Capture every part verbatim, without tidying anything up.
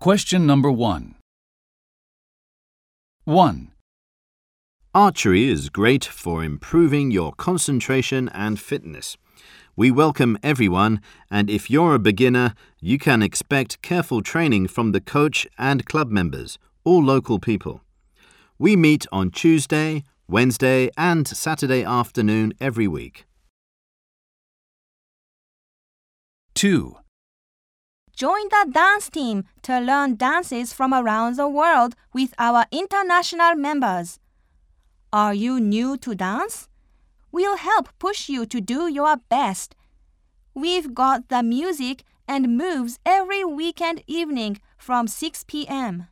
Question number one. one. Archery is great for improving your concentration and fitness. We welcome everyone, and if you're a beginner, you can expect careful training from the coach and club members, all local people. We meet on Tuesday, Wednesday, and Saturday afternoon every week. two. Join the dance team to learn dances from around the world with our international members. Are you new to dance? We'll help push you to do your best. We've got the music and moves every weekend evening from six p.m.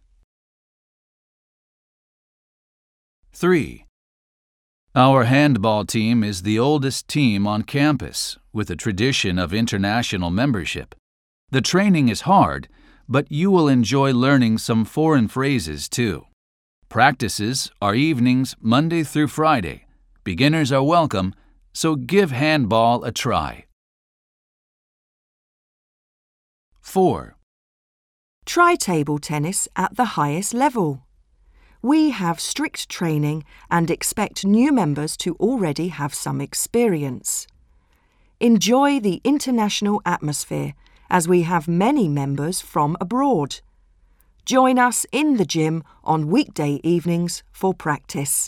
three. Our handball team is the oldest team on campus, with a tradition of international membership. The training is hard, but you will enjoy learning some foreign phrases too. Practices are evenings Monday through Friday. Beginners are welcome, so give handball a try. four. Try table tennis at the highest level. We have strict training and expect new members to already have some experience. Enjoy the international atmosphere as we have many members from abroad. Join us in the gym on weekday evenings for practice.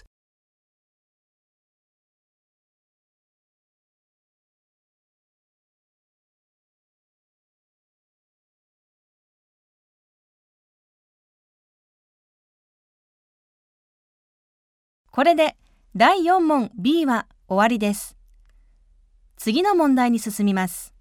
「これでだいよん問 B は終わりです。次の問題に進みます。